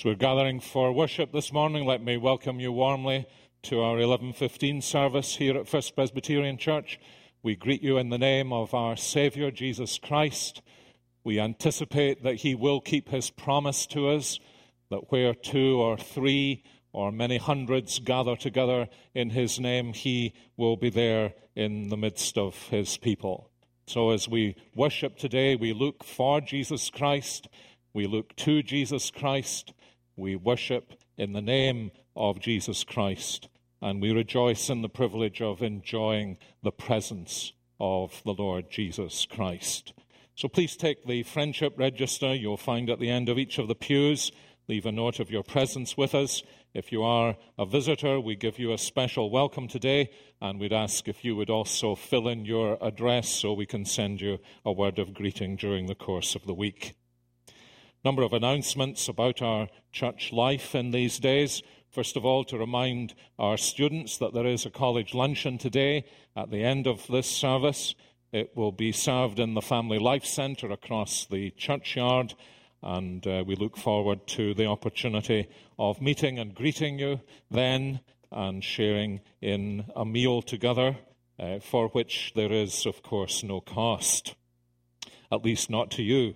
As we're gathering for worship this morning, let me welcome you warmly to our 11:15 service here at First Presbyterian Church. We greet you in the name of our Saviour, Jesus Christ. We anticipate that he will keep his promise to us, that where two or three or many hundreds gather together in his name, he will be there in the midst of his people. So as we worship today, we look for Jesus Christ, we look to Jesus Christ, we worship in the name of Jesus Christ, and we rejoice in the privilege of enjoying the presence of the Lord Jesus Christ. So please take the friendship register you'll find at the end of each of the pews. Leave a note of your presence with us. If you are a visitor, we give you a special welcome today, and we'd ask if you would also fill in your address so we can send you a word of greeting during the course of the week. Number of announcements about our church life in these days. First of all, to remind our students that there is a college luncheon today at the end of this service. It will be served in the Family Life Centre across the churchyard, and we look forward to the opportunity of meeting and greeting you then and sharing in a meal together, for which there is, of course, no cost, at least not to you.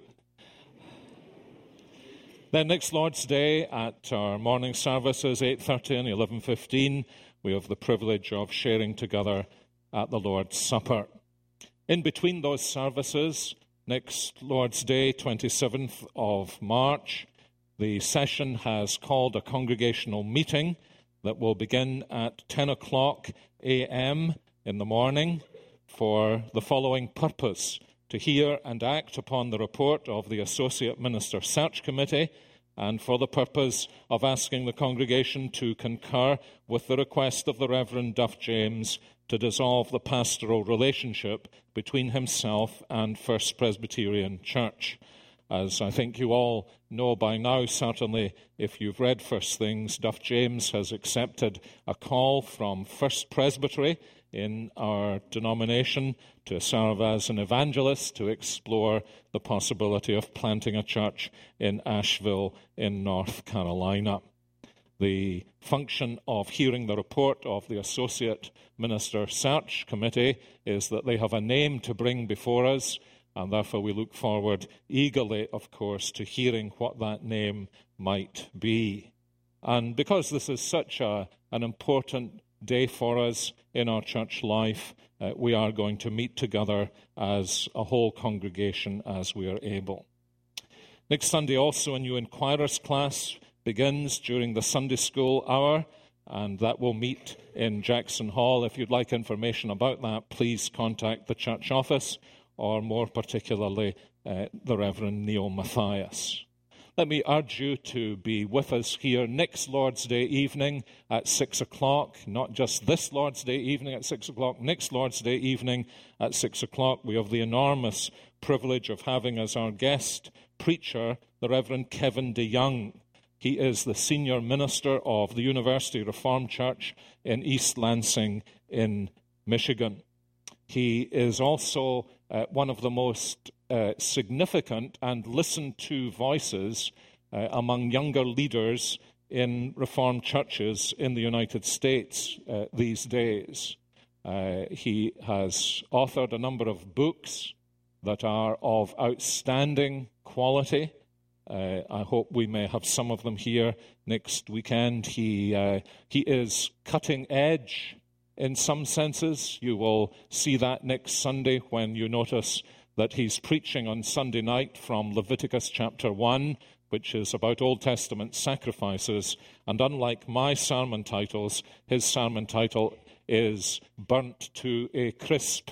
Then next Lord's Day at our morning services, 8:30 and 11:15, we have the privilege of sharing together at the Lord's Supper. In between those services, next Lord's Day, 27th of March, the session has called a congregational meeting that will begin at 10 o'clock a.m. in the morning for the following purpose: to hear and act upon the report of the Associate Minister Search Committee, and for the purpose of asking the congregation to concur with the request of the Reverend Duff James to dissolve the pastoral relationship between himself and First Presbyterian Church. As I think you all know by now, certainly if you've read First Things, Duff James has accepted a call from First Presbytery in our denomination to serve as an evangelist to explore the possibility of planting a church in Asheville in North Carolina. The function of hearing the report of the Associate Minister Search Committee is that they have a name to bring before us, and therefore we look forward eagerly, of course, to hearing what that name might be. And because this is such an important day for us in our church life, we are going to meet together as a whole congregation as we are able. Next Sunday also a new inquirers class begins during the Sunday school hour, and that will meet in Jackson Hall. If you'd like information about that, please contact the church office, or more particularly the Reverend Neil Matthias. Let me urge you to be with us here next Lord's Day evening at 6 o'clock, not just this Lord's Day evening at 6 o'clock, next Lord's Day evening at 6 o'clock. We have the enormous privilege of having as our guest preacher the Reverend Kevin DeYoung. He is the senior minister of the University Reformed Church in East Lansing in Michigan. He is also one of the most significant and listened to voices among younger leaders in Reformed churches in the United States these days. He has authored a number of books that are of outstanding quality. I hope we may have some of them here next weekend. He is cutting edge in some senses. You will see that next Sunday when you notice that he's preaching on Sunday night from Leviticus chapter 1, which is about Old Testament sacrifices. And unlike my sermon titles, his sermon title is Burnt to a Crisp,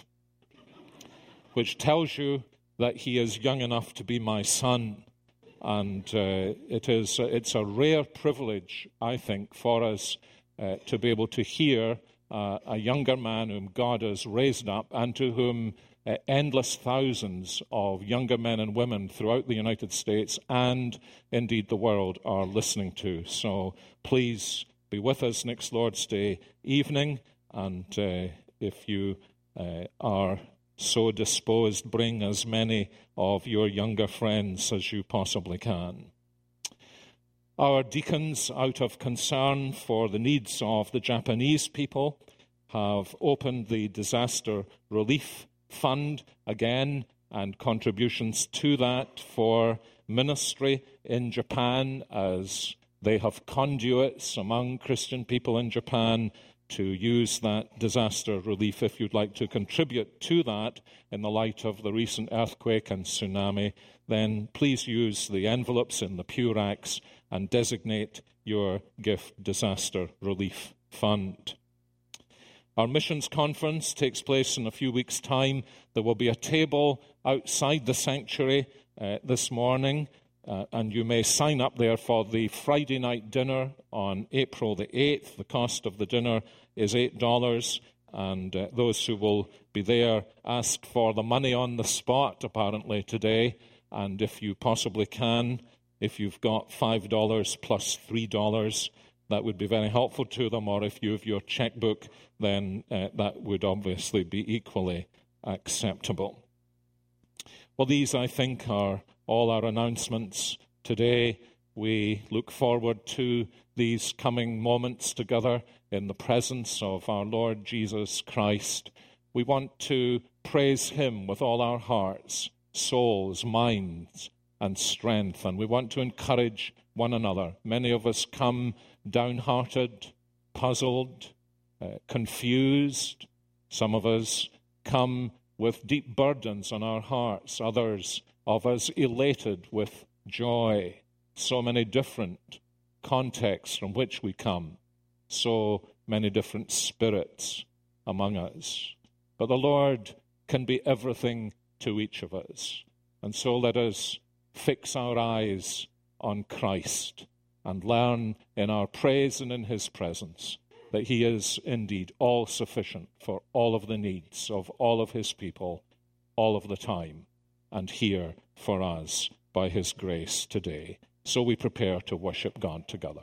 which tells you that he is young enough to be my son. And it's a rare privilege, I think, for us to be able to hear a younger man whom God has raised up and to whom endless thousands of younger men and women throughout the United States and indeed the world are listening to. So please be with us next Lord's Day evening, and if you are so disposed, bring as many of your younger friends as you possibly can. Our deacons, out of concern for the needs of the Japanese people, have opened the Disaster Relief Fund again, and contributions to that for ministry in Japan, as they have conduits among Christian people in Japan to use that disaster relief. If you'd like to contribute to that in the light of the recent earthquake and tsunami, then please use the envelopes in the pew racks and designate your gift Disaster Relief Fund. Our missions conference takes place in a few weeks' time. There will be a table outside the sanctuary this morning, and you may sign up there for the Friday night dinner on April the 8th. The cost of the dinner is $8, and those who will be there ask for the money on the spot, apparently, today. And if you possibly can, if you've got $5 plus $3, that would be very helpful to them. Or if you have your checkbook, then that would obviously be equally acceptable. Well, these, I think, are all our announcements today. We look forward to these coming moments together in the presence of our Lord Jesus Christ. We want to praise Him with all our hearts, souls, minds, and strength. And we want to encourage one another. Many of us come downhearted, puzzled, confused. Some of us come with deep burdens on our hearts. Others of us elated with joy. So many different contexts from which we come. So many different spirits among us. But the Lord can be everything to each of us. And so let us fix our eyes on Christ and learn in our praise and in His presence that He is indeed all sufficient for all of the needs of all of His people, all of the time, and here for us by His grace today. So we prepare to worship God together.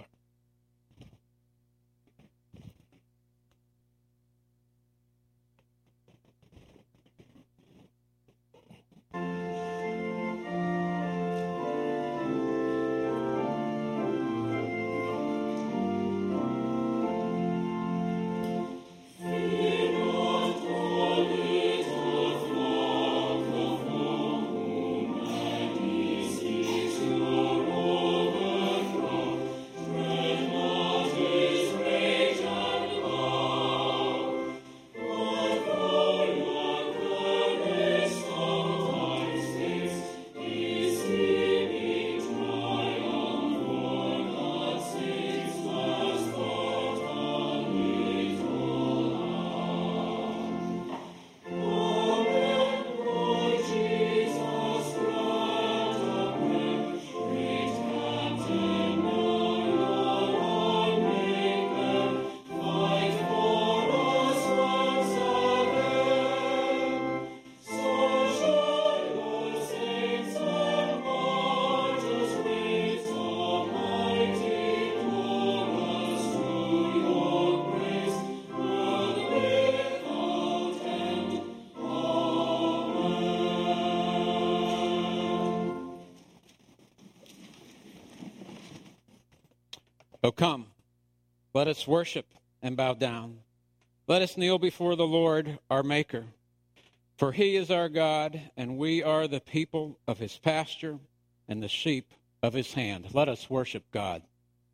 O come, let us worship and bow down. Let us kneel before the Lord, our Maker. For He is our God, and we are the people of His pasture and the sheep of His hand. Let us worship God.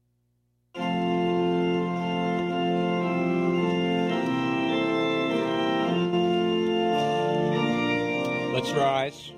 Let's rise.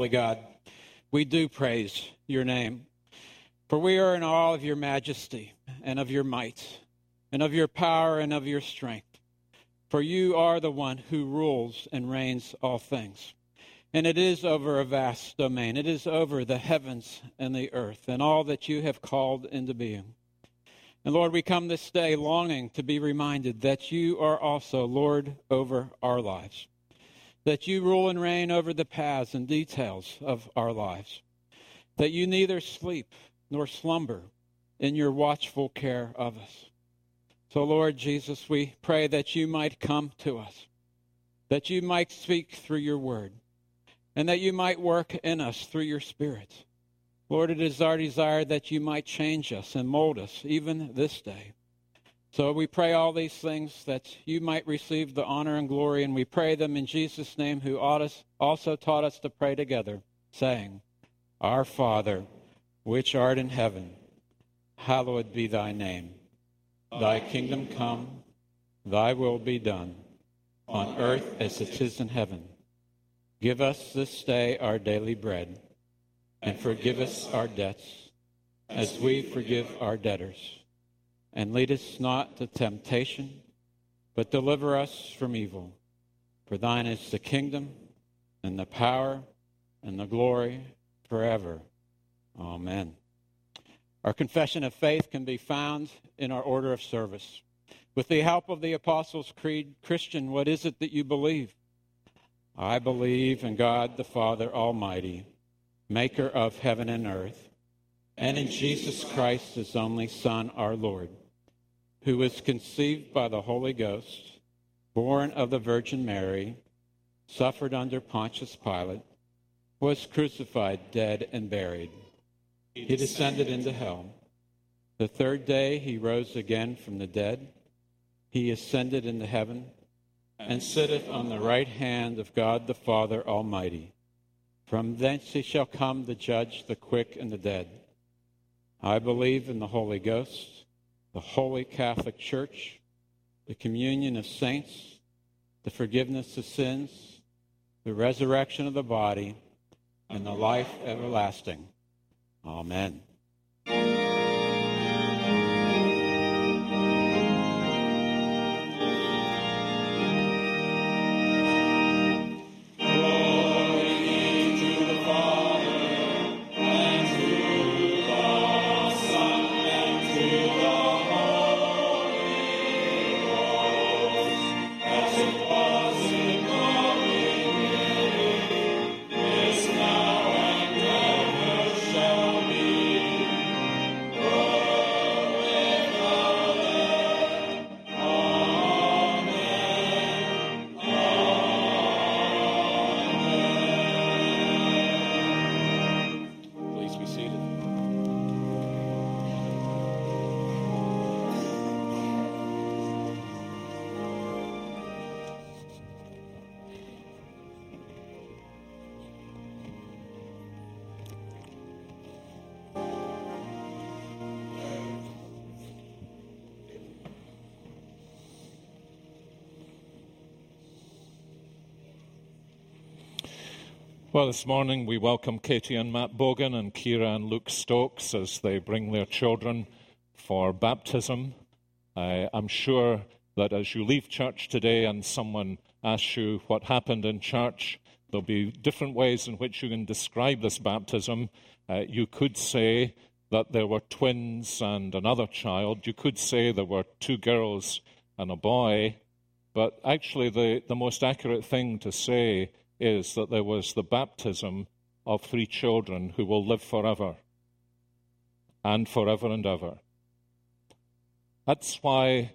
holy God, we do praise your name. For we are in awe of your majesty and of your might and of your power and of your strength. For you are the one who rules and reigns all things. And it is over a vast domain. It is over the heavens and the earth and all that you have called into being. And Lord, we come this day longing to be reminded that you are also Lord over our lives, that you rule and reign over the paths and details of our lives, that you neither sleep nor slumber in your watchful care of us. So, Lord Jesus, we pray that you might come to us, that you might speak through your word, and that you might work in us through your Spirit. Lord, it is our desire that you might change us and mold us even this day. So we pray all these things that you might receive the honor and glory, and we pray them in Jesus' name, who also taught us to pray together, saying, Our Father, which art in heaven, hallowed be thy name. Thy kingdom come, thy will be done, on earth as it is in heaven. Give us this day our daily bread, and forgive us our debts, as we forgive our debtors. And lead us not to temptation, but deliver us from evil. For thine is the kingdom, and the power, and the glory forever. Amen. Our confession of faith can be found in our order of service. With the help of the Apostles' Creed, Christian, what is it that you believe? I believe in God the Father Almighty, maker of heaven and earth, and in Jesus Christ, his only Son, our Lord, who was conceived by the Holy Ghost, born of the Virgin Mary, suffered under Pontius Pilate, was crucified, dead, and buried. He descended into hell. The third day he rose again from the dead. He ascended into heaven and sitteth on the right hand of God the Father Almighty. From thence he shall come to judge the quick and the dead. I believe in the Holy Ghost, the Holy Catholic Church, the communion of saints, the forgiveness of sins, the resurrection of the body, and the life everlasting. Amen. Well, this morning we welcome Katie and Matt Bogan and Kira and Luke Stokes as they bring their children for baptism. I'm sure that as you leave church today and someone asks you what happened in church, there'll be different ways in which you can describe this baptism. You could say that there were twins and another child. You could say there were two girls and a boy. But actually the most accurate thing to say is that there was the baptism of three children who will live forever and forever and ever. That's why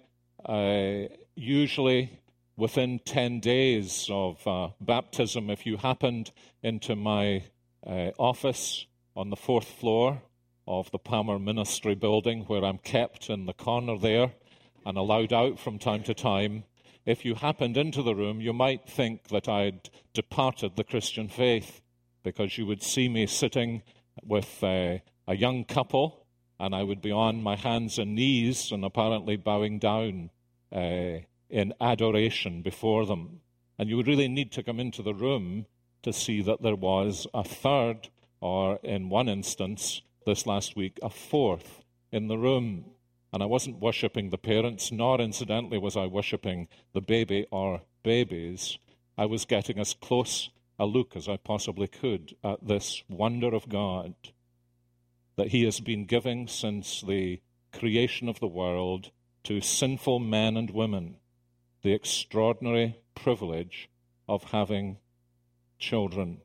usually within 10 days of baptism, if you happened into my office on the 4th floor of the Palmer Ministry building, where I'm kept in the corner there and allowed out from time to time, if you happened into the room, you might think that I'd departed the Christian faith, because you would see me sitting with a young couple, and I would be on my hands and knees and apparently bowing down in adoration before them. And you would really need to come into the room to see that there was a third, or in one instance this last week, a fourth in the room. And I wasn't worshipping the parents, nor incidentally was I worshipping the baby or babies. I was getting as close a look as I possibly could at this wonder of God that he has been giving since the creation of the world to sinful men and women, the extraordinary privilege of having children.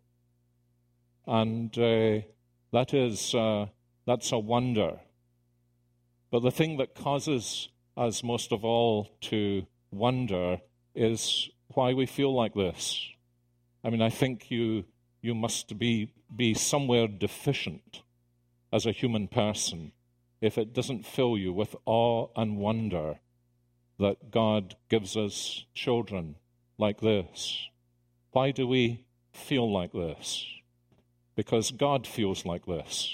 And that's a wonder. But the thing that causes us most of all to wonder is why we feel like this. I mean, I think you must be somewhere deficient as a human person if it doesn't fill you with awe and wonder that God gives us children like this. Why do we feel like this? Because God feels like this.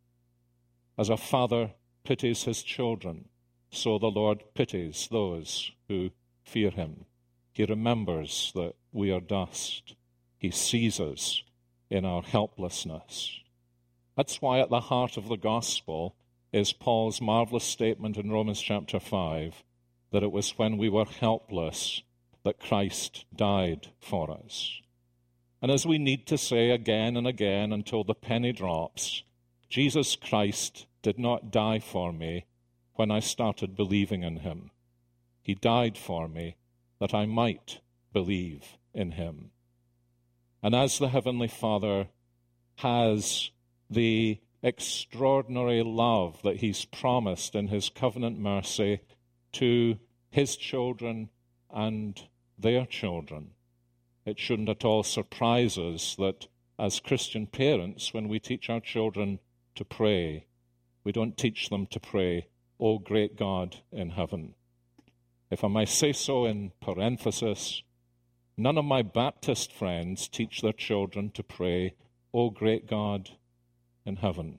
As a father pities his children, so the Lord pities those who fear him. He remembers that we are dust. He sees us in our helplessness. That's why at the heart of the gospel is Paul's marvelous statement in Romans chapter 5 that it was when we were helpless that Christ died for us. And as we need to say again and again until the penny drops, Jesus Christ did not die for me when I started believing in him. He died for me that I might believe in him. And as the Heavenly Father has the extraordinary love that he's promised in his covenant mercy to his children and their children, it shouldn't at all surprise us that as Christian parents, when we teach our children to pray, we don't teach them to pray, "O great God in heaven." If I may say so in parenthesis, none of my Baptist friends teach their children to pray, "O great God in heaven."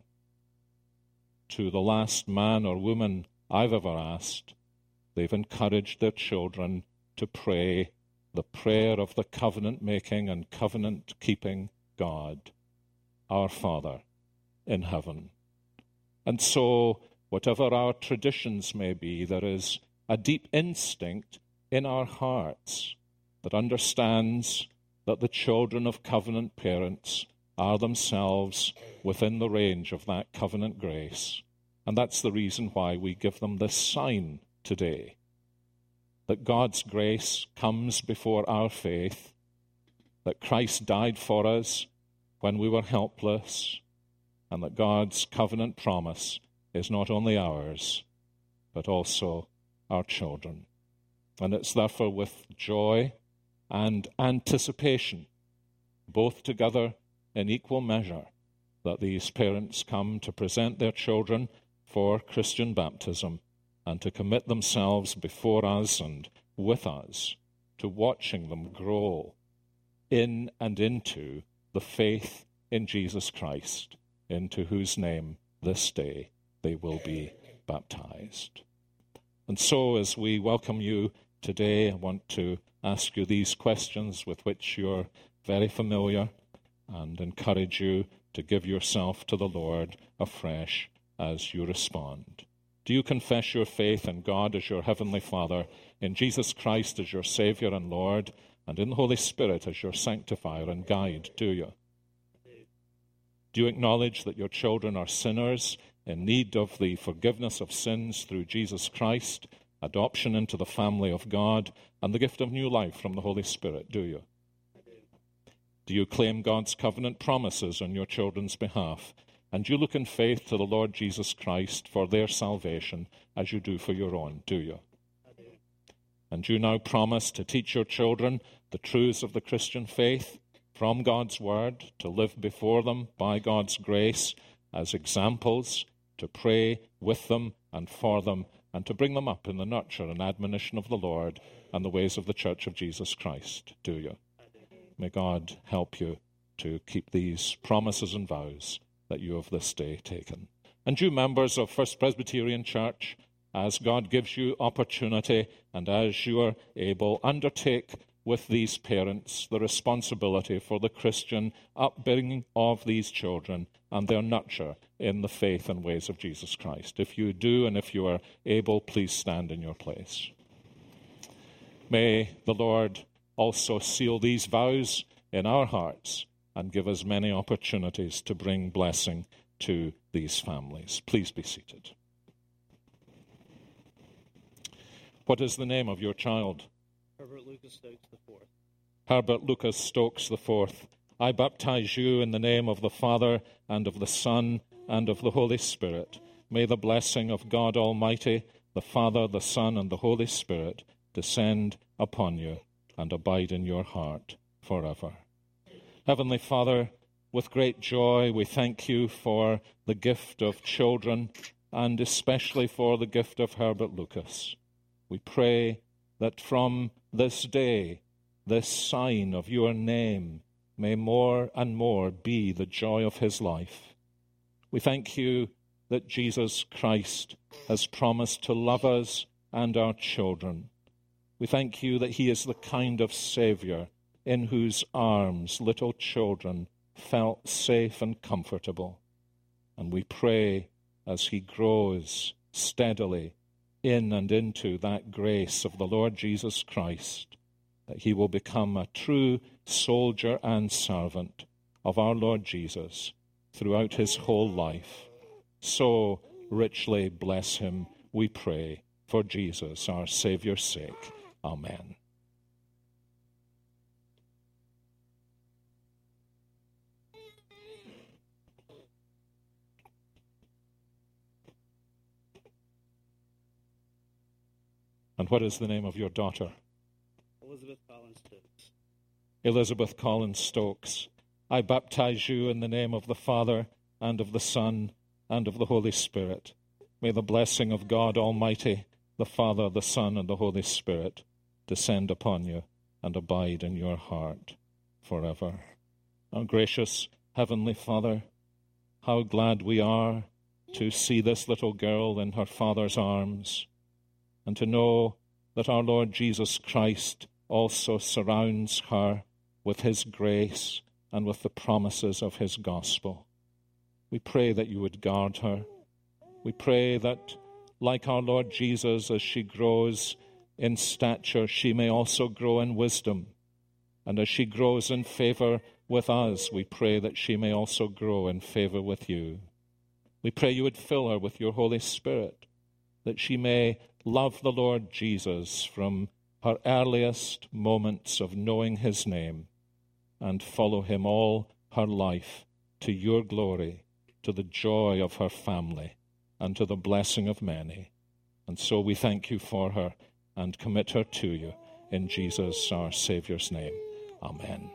To the last man or woman I've ever asked, they've encouraged their children to pray the prayer of the covenant-making and covenant-keeping God, our Father in heaven. And so, whatever our traditions may be, there is a deep instinct in our hearts that understands that the children of covenant parents are themselves within the range of that covenant grace. And that's the reason why we give them this sign today, that God's grace comes before our faith, that Christ died for us when we were helpless, and that God's covenant promise is not only ours, but also our children. And it's therefore with joy and anticipation, both together in equal measure, that these parents come to present their children for Christian baptism and to commit themselves before us and with us to watching them grow in and into the faith in Jesus Christ, into whose name this day they will be baptized. And so as we welcome you today, I want to ask you these questions with which you're very familiar and encourage you to give yourself to the Lord afresh as you respond. Do you confess your faith in God as your Heavenly Father, in Jesus Christ as your Savior and Lord, and in the Holy Spirit as your sanctifier and guide, do you? Do you acknowledge that your children are sinners in need of the forgiveness of sins through Jesus Christ, adoption into the family of God, and the gift of new life from the Holy Spirit, do you? Do you claim God's covenant promises on your children's behalf? And do you look in faith to the Lord Jesus Christ for their salvation as you do for your own, do you? And do you now promise to teach your children the truths of the Christian faith from God's Word, to live before them by God's grace as examples, to pray with them and for them, and to bring them up in the nurture and admonition of the Lord and the ways of the Church of Jesus Christ, do you? May God help you to keep these promises and vows that you have this day taken. And you members of First Presbyterian Church, as God gives you opportunity and as you are able, undertake with these parents the responsibility for the Christian upbringing of these children and their nurture in the faith and ways of Jesus Christ. If you do, and if you are able, please stand in your place. May the Lord also seal these vows in our hearts and give us many opportunities to bring blessing to these families. Please be seated. What is the name of your child? Herbert Lucas Stokes IV. Herbert Lucas Stokes IV. I baptize you in the name of the Father, and of the Son, and of the Holy Spirit. May the blessing of God Almighty, the Father, the Son, and the Holy Spirit descend upon you and abide in your heart forever. Heavenly Father, with great joy we thank you for the gift of children, and especially for the gift of Herbert Lucas. We pray that from this day, this sign of your name may more and more be the joy of his life. We thank you that Jesus Christ has promised to love us and our children. We thank you that he is the kind of Savior in whose arms little children felt safe and comfortable. And we pray as he grows steadily in and into that grace of the Lord Jesus Christ, that he will become a true soldier and servant of our Lord Jesus throughout his whole life. So richly bless him, we pray, for Jesus, our Savior's sake. Amen. And what is the name of your daughter? Elizabeth Collins Stokes. Elizabeth Collins Stokes. I baptize you in the name of the Father, and of the Son, and of the Holy Spirit. May the blessing of God Almighty, the Father, the Son, and the Holy Spirit descend upon you and abide in your heart forever. Our gracious Heavenly Father, how glad we are to see this little girl in her father's arms, and to know that our Lord Jesus Christ also surrounds her with his grace and with the promises of his gospel. We pray that you would guard her. We pray that, like our Lord Jesus, as she grows in stature, she may also grow in wisdom. And as she grows in favor with us, we pray that she may also grow in favor with you. We pray you would fill her with your Holy Spirit, that she may love the Lord Jesus from her earliest moments of knowing his name and follow him all her life to your glory, to the joy of her family, and to the blessing of many. And so we thank you for her and commit her to you in Jesus, our Savior's name. Amen.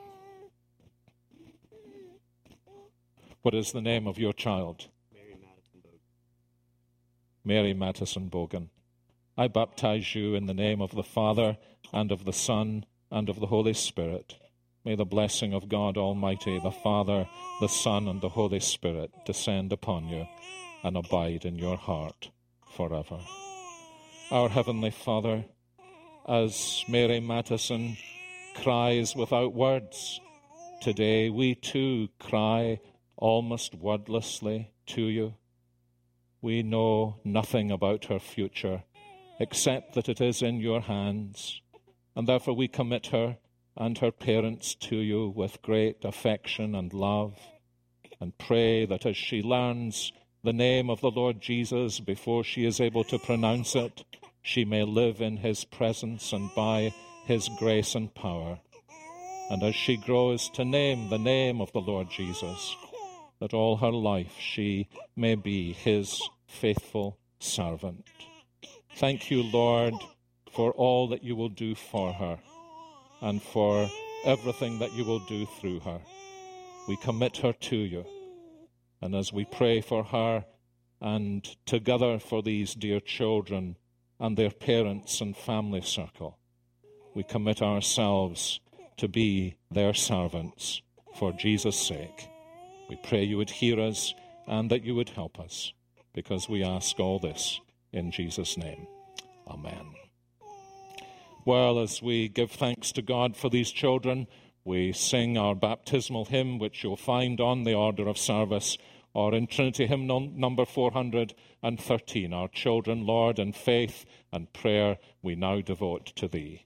What is the name of your child? Mary Madison Bogan. Mary Madison Bogan. I baptize you in the name of the Father, and of the Son, and of the Holy Spirit. May the blessing of God Almighty, the Father, the Son, and the Holy Spirit descend upon you and abide in your heart forever. Our Heavenly Father, as Mary Madison cries without words, today we too cry almost wordlessly to you. We know nothing about her future except that it is in your hands, and therefore we commit her and her parents to you with great affection and love, and pray that as she learns the name of the Lord Jesus before she is able to pronounce it, she may live in his presence and by his grace and power. And as she grows to name the name of the Lord Jesus, that all her life she may be his faithful servant. Thank you, Lord, for all that you will do for her and for everything that you will do through her. We commit her to you. And as we pray for her and together for these dear children and their parents and family circle, we commit ourselves to be their servants for Jesus' sake. We pray you would hear us and that you would help us, because we ask all this in Jesus' name. Amen. Well, as we give thanks to God for these children, we sing our baptismal hymn, which you'll find on the order of service, or in Trinity Hymn number 413, Our Children, Lord, in faith and prayer we now devote to Thee.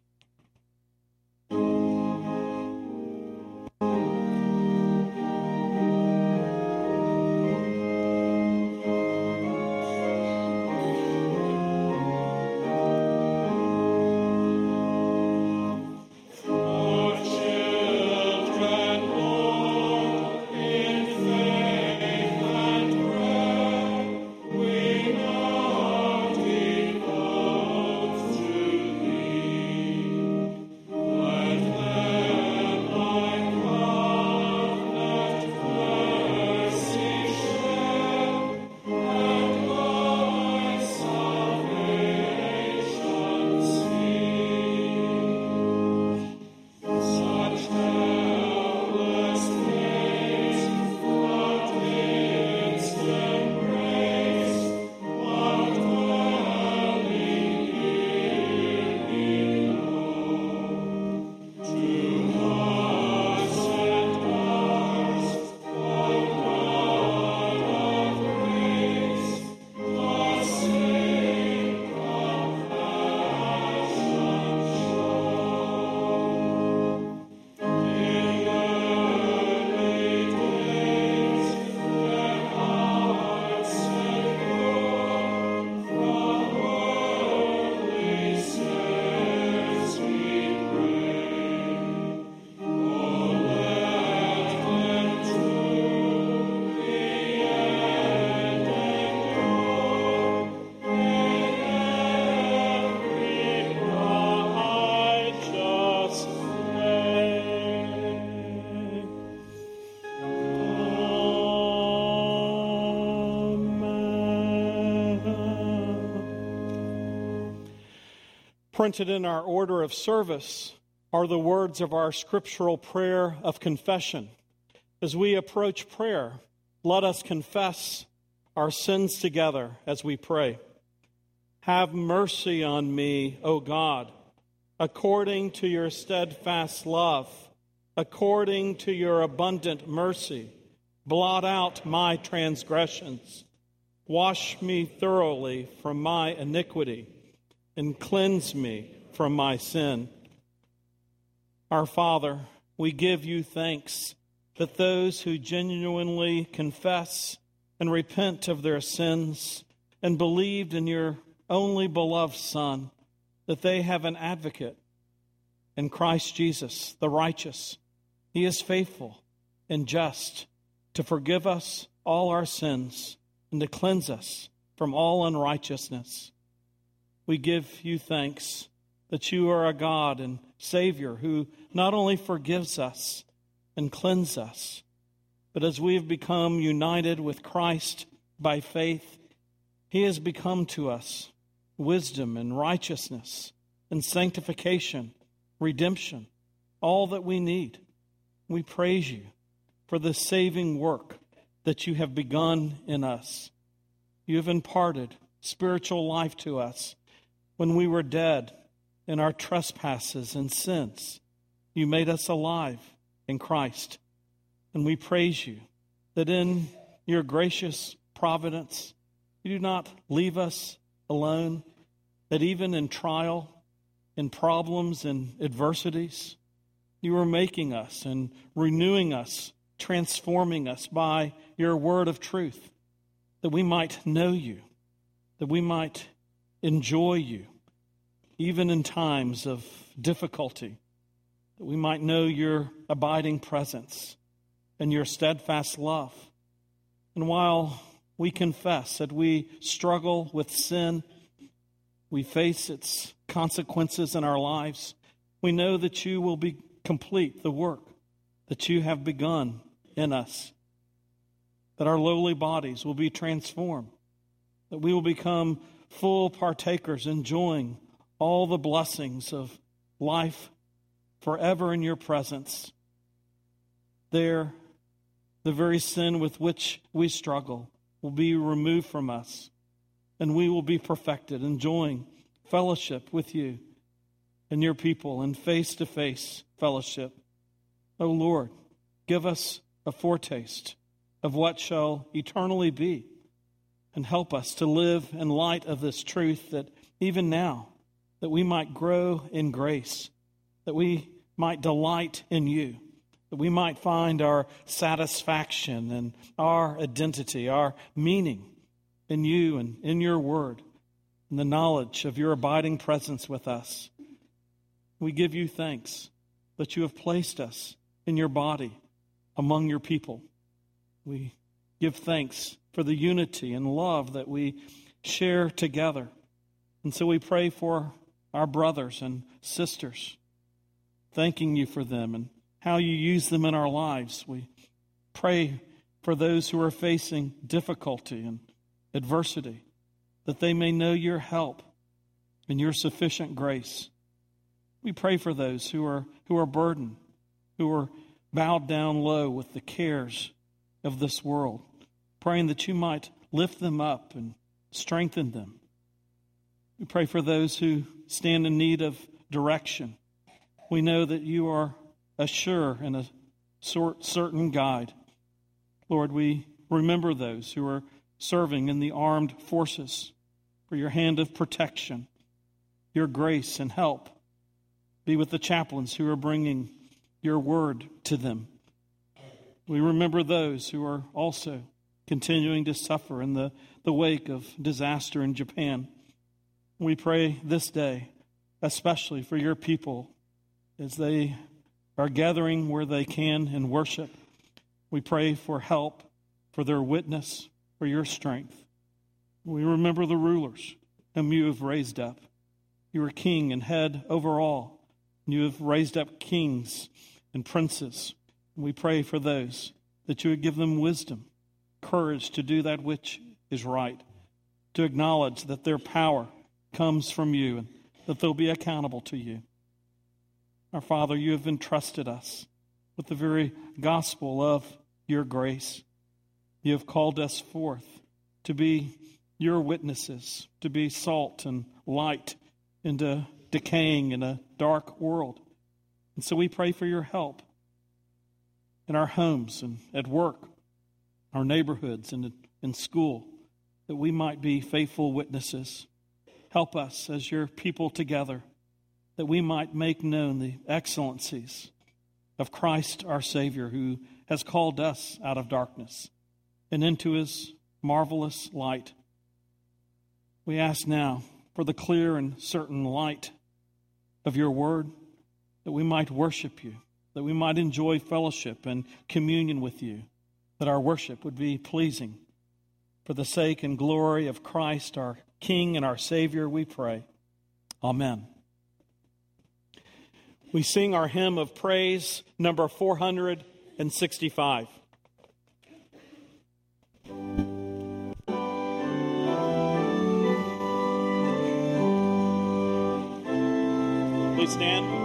Printed in our order of service are the words of our scriptural prayer of confession. As we approach prayer, let us confess our sins together as we pray. Have mercy on me, O God, according to your steadfast love, according to your abundant mercy. Blot out my transgressions. Wash me thoroughly from my iniquity, and cleanse me from my sin. Our Father, we give you thanks that those who genuinely confess and repent of their sins and believed in your only beloved Son, that they have an advocate in Christ Jesus, the righteous. He is faithful and just to forgive us all our sins and to cleanse us from all unrighteousness. We give you thanks that you are a God and Savior who not only forgives us and cleanses us, but as we have become united with Christ by faith, He has become to us wisdom and righteousness and sanctification, redemption, all that we need. We praise you for the saving work that you have begun in us. You have imparted spiritual life to us. When we were dead in our trespasses and sins, you made us alive in Christ. And we praise you that in your gracious providence, you do not leave us alone, that even in trial, in problems and adversities, you are making us and renewing us, transforming us by your word of truth, that we might know you, that we might enjoy you, even in times of difficulty, that we might know your abiding presence and your steadfast love. And while we confess that we struggle with sin, we face its consequences in our lives, we know that you will complete the work that you have begun in us, that our lowly bodies will be transformed, that we will become full partakers, enjoying all the blessings of life forever in your presence. There, the very sin with which we struggle will be removed from us, and we will be perfected, enjoying fellowship with you. and your people in face-to-face fellowship. O Lord, give us a foretaste of what shall eternally be, and help us to live in light of this truth, that even now, that we might grow in grace, that we might delight in you, that we might find our satisfaction and our identity, our meaning in you and in your word, and the knowledge of your abiding presence with us. We give you thanks that you have placed us in your body among your people. We give thanks for the unity and love that we share together. And so we pray for our brothers and sisters, thanking you for them and how you use them in our lives. We pray for those who are facing difficulty and adversity, that they may know your help and your sufficient grace. We pray for those who are burdened, who are bowed down low with the cares of this world, praying that you might lift them up and strengthen them. We pray for those who stand in need of direction. We know that you are a sure and a certain guide. Lord, we remember those who are serving in the armed forces, for your hand of protection, your grace and help. Be with the chaplains who are bringing your word to them. We remember those who are also continuing to suffer in the wake of disaster in Japan. We pray this day, especially for your people, as they are gathering where they can in worship. We pray for help, for their witness, for your strength. We remember the rulers whom you have raised up. You are king and head over all. You have raised up kings and princes. We pray for those, that you would give them wisdom, courage to do that which is right, to acknowledge that their power comes from you and that they'll be accountable to you. Our Father, you have entrusted us with the very gospel of your grace. You have called us forth to be your witnesses, to be salt and light in a decaying in a dark world. And so we pray for your help in our homes and at work, our neighborhoods and in school, that we might be faithful witnesses. Help us as your people together, that we might make known the excellencies of Christ our Savior, who has called us out of darkness and into his marvelous light. We ask now for the clear and certain light of your word, that we might worship you, that we might enjoy fellowship and communion with you, that our worship would be pleasing. For the sake and glory of Christ, our King and our Savior, we pray. Amen. We sing our hymn of praise, number 465. Please stand.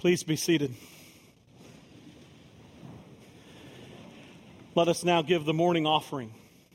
Please be seated. Let us now give the morning offering.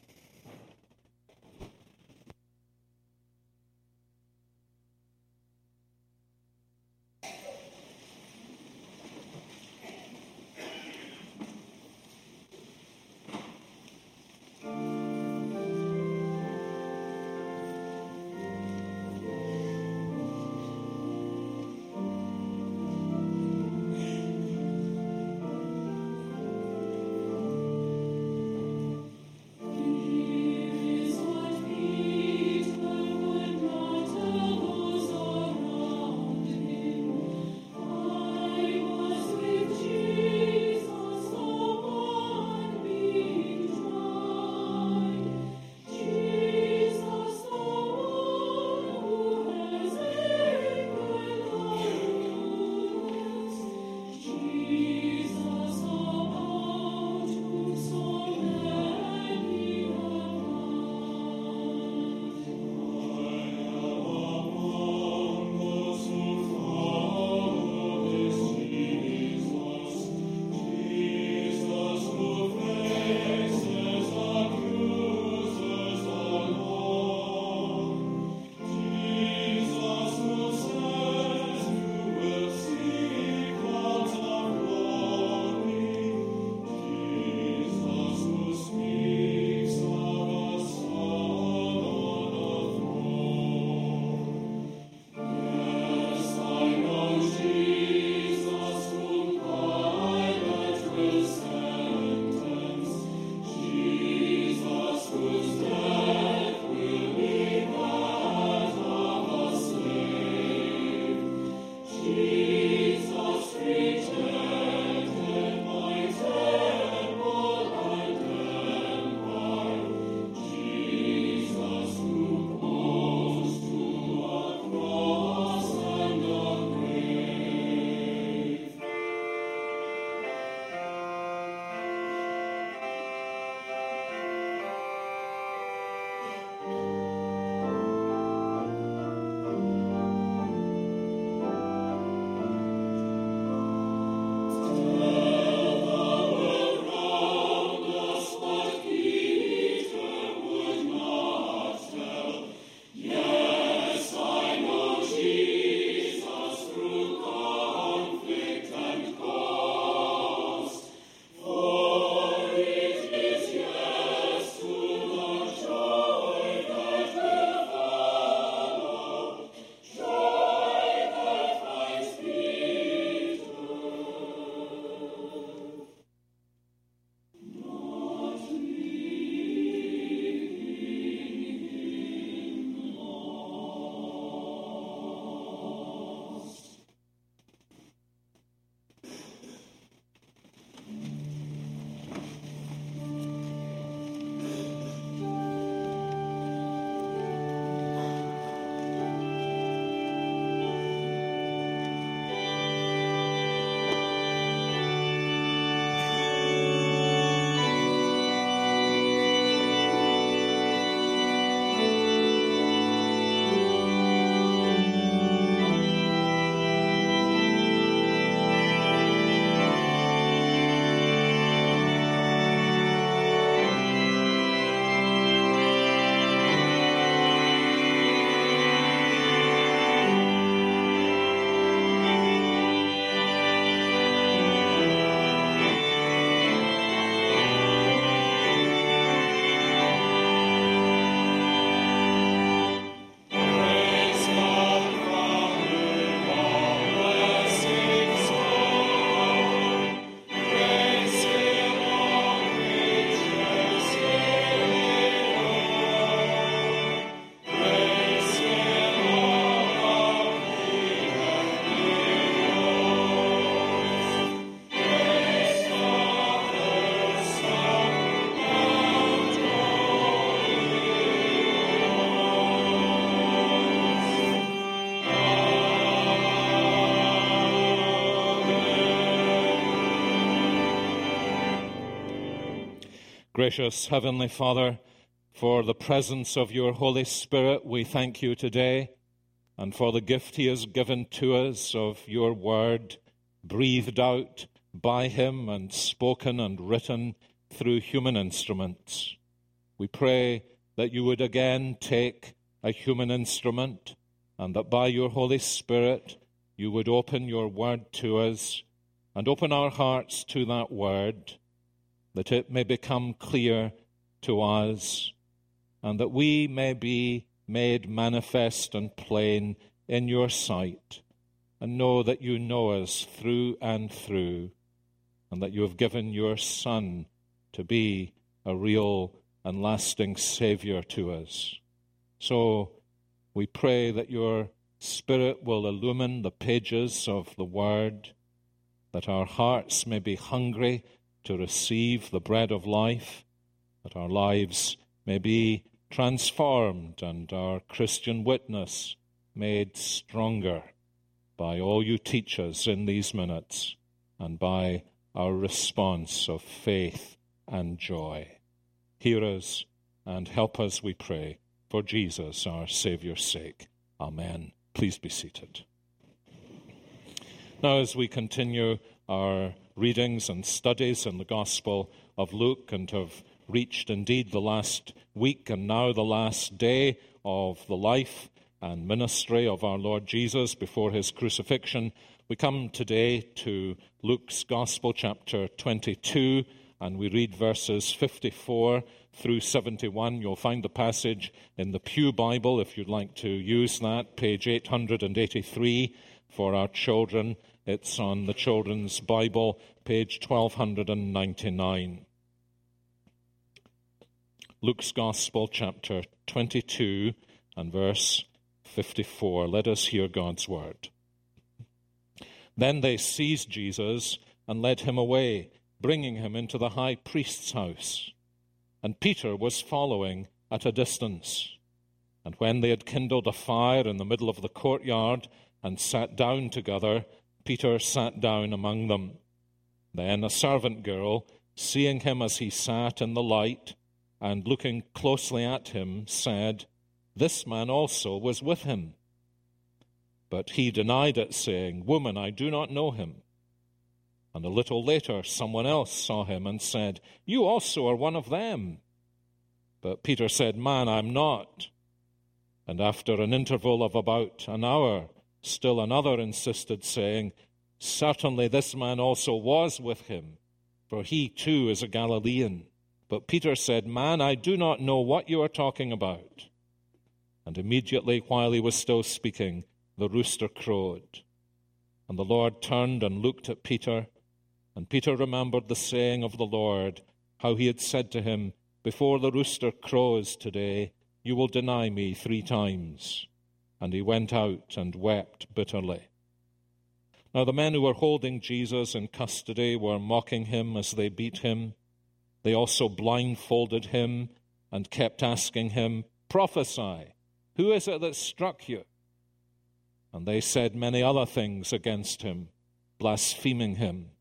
Gracious Heavenly Father, for the presence of your Holy Spirit, we thank you today, and for the gift he has given to us of your word breathed out by him and spoken and written through human instruments. We pray that you would again take a human instrument and that by your Holy Spirit you would open your word to us and open our hearts to that word, that it may become clear to us and that we may be made manifest and plain in your sight, and know that you know us through and through, and that you have given your Son to be a real and lasting Savior to us. So we pray that your Spirit will illumine the pages of the Word, that our hearts may be hungry to receive the bread of life, that our lives may be transformed and our Christian witness made stronger by all you teach us in these minutes and by our response of faith and joy. Hear us and help us, we pray, for Jesus, our Saviour's sake. Amen. Please be seated. Now, as we continue our readings and studies in the Gospel of Luke and have reached indeed the last week and now the last day of the life and ministry of our Lord Jesus before his crucifixion, we come today to Luke's Gospel, chapter 22, and we read verses 54 through 71. You'll find the passage in the Pew Bible if you'd like to use that, page 883 for our children. It's on the Children's Bible, page 1299. Luke's Gospel, chapter 22, and verse 54. Let us hear God's word. Then they seized Jesus and led him away, bringing him into the high priest's house. And Peter was following at a distance. And when they had kindled a fire in the middle of the courtyard and sat down together, Peter sat down among them. Then a servant girl, seeing him as he sat in the light, and looking closely at him, said, "This man also was with him." But he denied it, saying, "Woman, I do not know him." And a little later someone else saw him and said, "You also are one of them." But Peter said, "Man, I'm not." And after an interval of about an hour, still another insisted, saying, "Certainly this man also was with him, for he too is a Galilean." But Peter said, "Man, I do not know what you are talking about." And immediately while he was still speaking, the rooster crowed. And the Lord turned and looked at Peter, and Peter remembered the saying of the Lord, how he had said to him, "Before the rooster crows today, you will deny me 3 times." And he went out and wept bitterly. Now the men who were holding Jesus in custody were mocking him as they beat him. They also blindfolded him and kept asking him, "Prophesy, who is it that struck you?" And they said many other things against him, blaspheming him.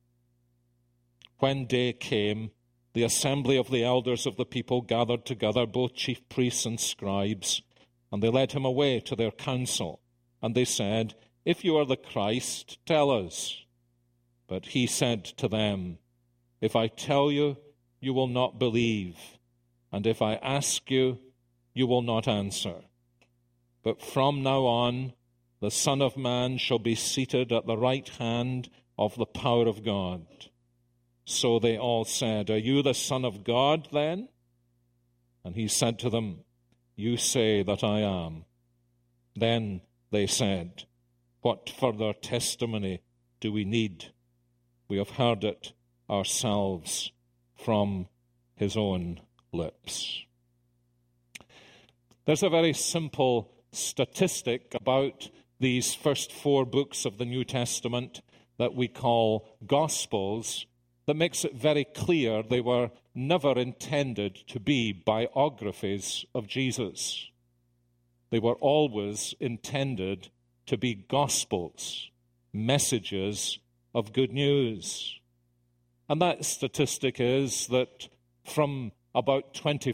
When day came, the assembly of the elders of the people gathered together, both chief priests and scribes, and they led him away to their council. And they said, "If you are the Christ, tell us." But he said to them, "If I tell you, you will not believe, and if I ask you, you will not answer. But from now on, the Son of Man shall be seated at the right hand of the power of God." So they all said, "Are you the Son of God then?" And he said to them, "You say that I am." Then they said, "What further testimony do we need? We have heard it ourselves from his own lips." There's a very simple statistic about these first 4 books of the New Testament that we call Gospels that makes it very clear they were never intended to be biographies of Jesus. They were always intended to be Gospels, messages of good news. And that statistic is that from about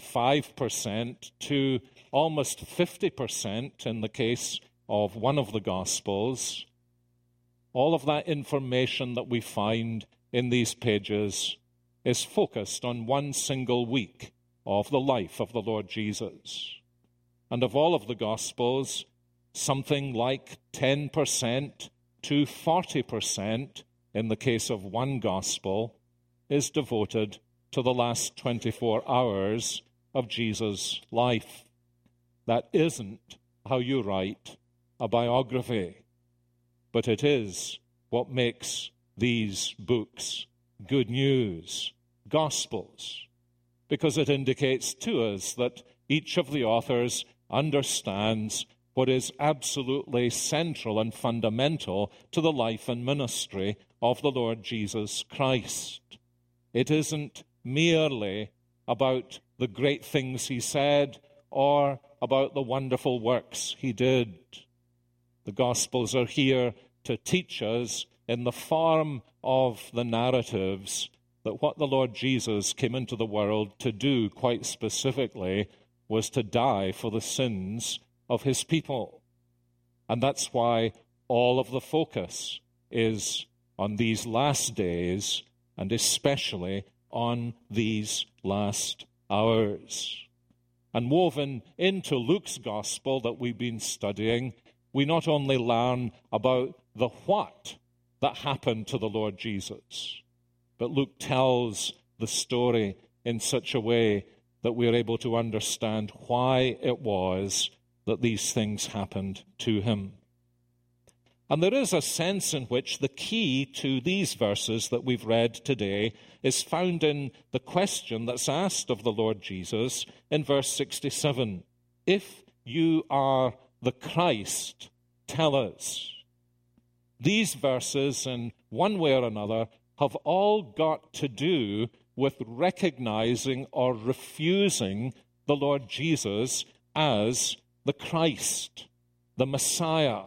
25% to almost 50% in the case of one of the Gospels, all of that information that we find in these pages is focused on one single week of the life of the Lord Jesus. And of all of the Gospels, something like 10% to 40%, in the case of one Gospel, is devoted to the last 24 hours of Jesus' life. That isn't how you write a biography, but it is what makes these books good news, Gospels, because it indicates to us that each of the authors understands what is absolutely central and fundamental to the life and ministry of the Lord Jesus Christ. It isn't merely about the great things he said or about the wonderful works he did. The Gospels are here to teach us in the form of the narratives that what the Lord Jesus came into the world to do quite specifically was to die for the sins of his people. And that's why all of the focus is on these last days, and especially on these last hours. And woven into Luke's gospel that we've been studying, we not only learn about the what that happened to the Lord Jesus, but Luke tells the story in such a way that we're able to understand why it was that these things happened to him. And there is a sense in which the key to these verses that we've read today is found in the question that's asked of the Lord Jesus in verse 67. If you are the Christ, tell us. These verses, in one way or another, have all got to do with recognizing or refusing the Lord Jesus as the Christ, the Messiah.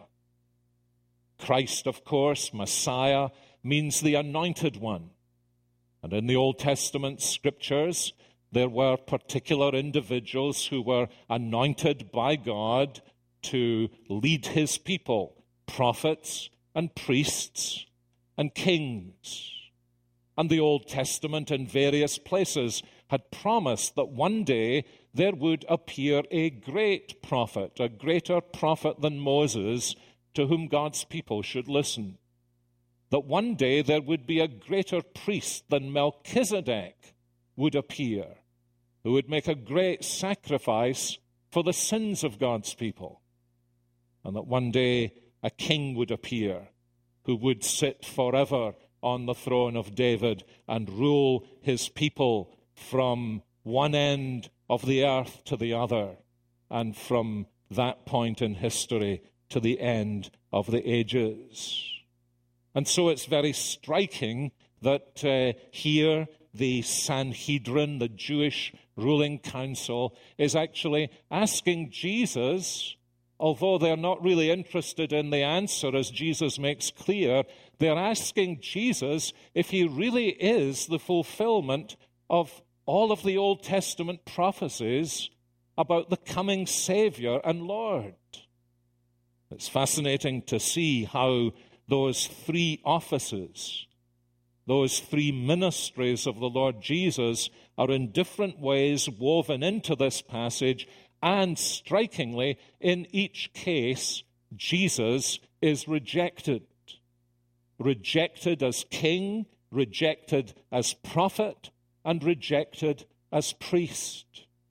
Christ, of course, Messiah, means the anointed one. And in the Old Testament scriptures, there were particular individuals who were anointed by God to lead his people, prophets and priests and kings. And the Old Testament in various places had promised that one day there would appear a great prophet, a greater prophet than Moses, to whom God's people should listen. That one day there would be a greater priest than Melchizedek would appear, who would make a great sacrifice for the sins of God's people. And that one day a king would appear who would sit forever on the throne of David and rule his people from one end of the earth to the other, and from that point in history to the end of the ages. And so it's very striking that here the Sanhedrin, the Jewish ruling council, is actually asking Jesus, although they're not really interested in the answer, as Jesus makes clear, they're asking Jesus if he really is the fulfillment of all of the Old Testament prophecies about the coming Savior and Lord. It's fascinating to see how those three offices, those three ministries of the Lord Jesus are in different ways woven into this passage, and strikingly, in each case, Jesus is rejected. Rejected as king, rejected as prophet, and rejected as priest.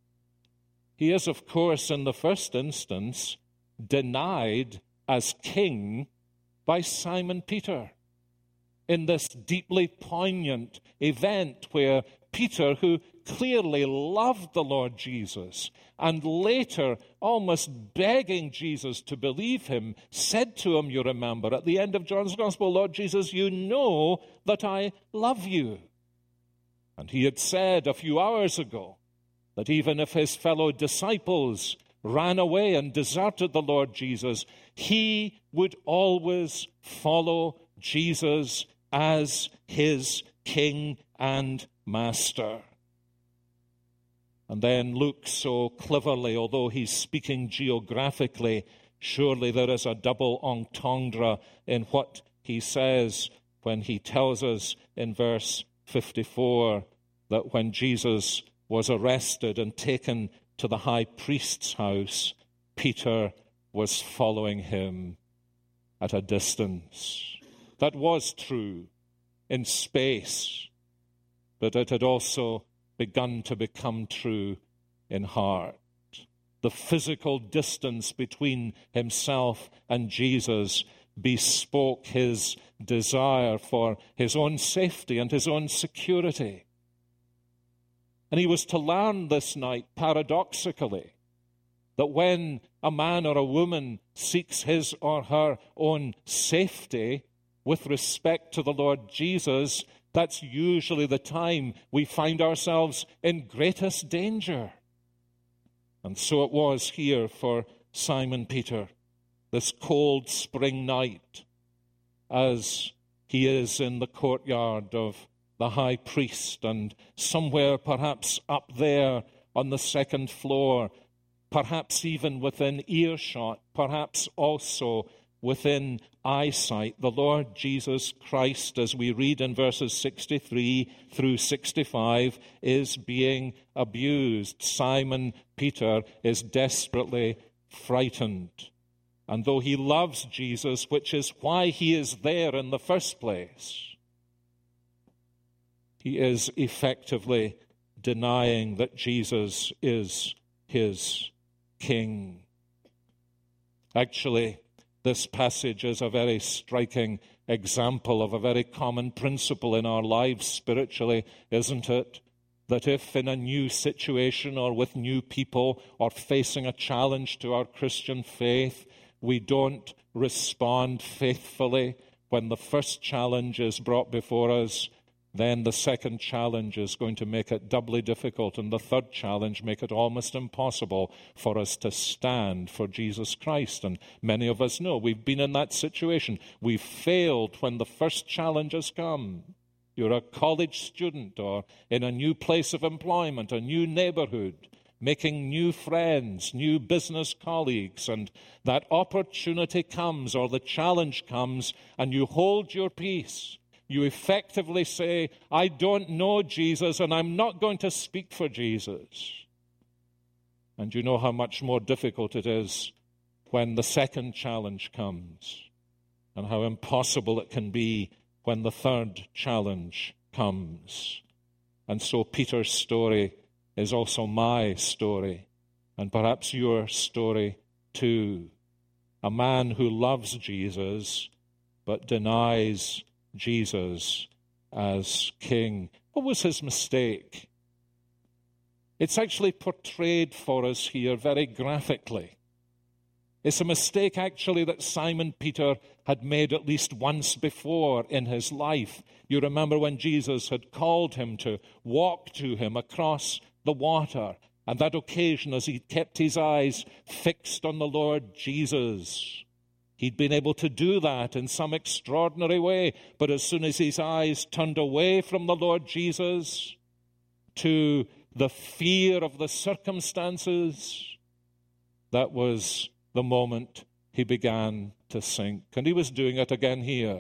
He is, of course, in the first instance, denied as king by Simon Peter in this deeply poignant event where Peter, who clearly loved the Lord Jesus and later almost begging Jesus to believe him, said to him, you remember, at the end of John's Gospel, Lord Jesus, you know that I love you. And he had said a few hours ago that even if his fellow disciples ran away and deserted the Lord Jesus, he would always follow Jesus as his king and master. And then Luke so cleverly, although he's speaking geographically, surely there is a double entendre in what he says when he tells us in verse 54 that when Jesus was arrested and taken to the high priest's house, Peter was following him at a distance. That was true in space, but it had also begun to become true in heart. The physical distance between himself and Jesus bespoke his desire for his own safety and his own security. And he was to learn this night, paradoxically, that when a man or a woman seeks his or her own safety with respect to the Lord Jesus, that's usually the time we find ourselves in greatest danger. And so it was here for Simon Peter, this cold spring night, as he is in the courtyard of the high priest, and somewhere perhaps up there on the second floor, perhaps even within earshot, perhaps also within eyesight, the Lord Jesus Christ, as we read in verses 63 through 65, is being abused. Simon Peter is desperately frightened. And though he loves Jesus, which is why he is there in the first place, he is effectively denying that Jesus is his King. Actually, this passage is a very striking example of a very common principle in our lives spiritually, isn't it? That if in a new situation or with new people or facing a challenge to our Christian faith, we don't respond faithfully when the first challenge is brought before us, then the second challenge is going to make it doubly difficult, and the third challenge make it almost impossible for us to stand for Jesus Christ. And many of us know we've been in that situation. We've failed when the first challenge has come. You're a college student or in a new place of employment, a new neighborhood, making new friends, new business colleagues, and that opportunity comes or the challenge comes and you hold your peace. You effectively say, I don't know Jesus and I'm not going to speak for Jesus. And you know how much more difficult it is when the second challenge comes, and how impossible it can be when the third challenge comes. And so Peter's story is also my story, and perhaps your story too. A man who loves Jesus but denies Jesus as King. What was his mistake? It's actually portrayed for us here very graphically. It's a mistake actually that Simon Peter had made at least once before in his life. You remember when Jesus had called him to walk to him across the water, and that occasion as he kept his eyes fixed on the Lord Jesus. He'd been able to do that in some extraordinary way, but as soon as his eyes turned away from the Lord Jesus to the fear of the circumstances, that was the moment he began to sink. And he was doing it again here.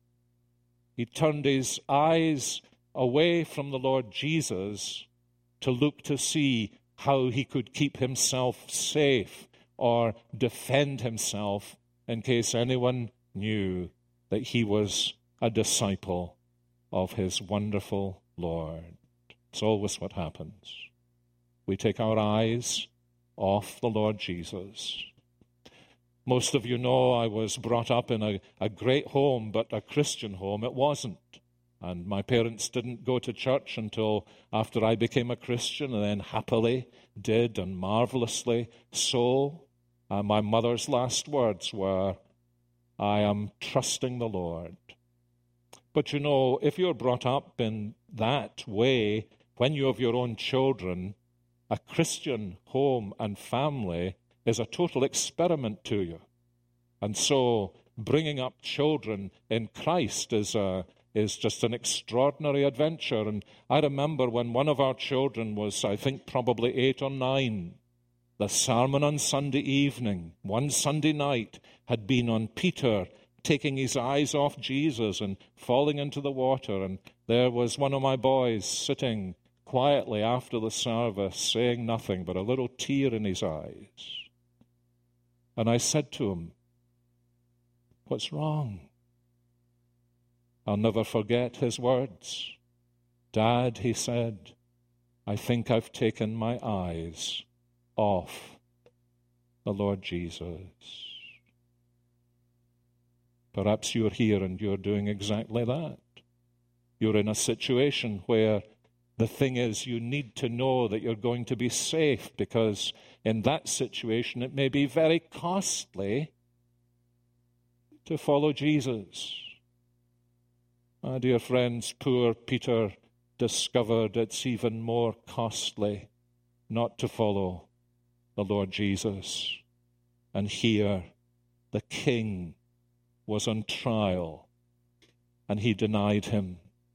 He turned his eyes away from the Lord Jesus to look to see how he could keep himself safe or defend himself in case anyone knew that he was a disciple of his wonderful Lord. It's always what happens. We take our eyes off the Lord Jesus. Most of you know I was brought up in a great home, but a Christian home it wasn't. And my parents didn't go to church until after I became a Christian, and then happily did, and marvelously so. My mother's last words were, I am trusting the Lord. But you know, if you're brought up in that way, when you have your own children, a Christian home and family is a total experiment to you. And so bringing up children in Christ is just an extraordinary adventure. And I remember when one of our children was, I think, probably 8 or 9, the sermon on Sunday evening, one Sunday night, had been on Peter taking his eyes off Jesus and falling into the water. And there was one of my boys sitting quietly after the service, saying nothing, but a little tear in his eyes. And I said to him, "What's wrong?" I'll never forget his words. "Dad," he said, "I think I've taken my eyes off the Lord Jesus." Perhaps you're here and you're doing exactly that. You're in a situation where the thing is, you need to know that you're going to be safe, because in that situation it may be very costly to follow Jesus. My dear friends, poor Peter discovered it's even more costly not to follow the Lord Jesus. And here, the king was on trial, and he denied him.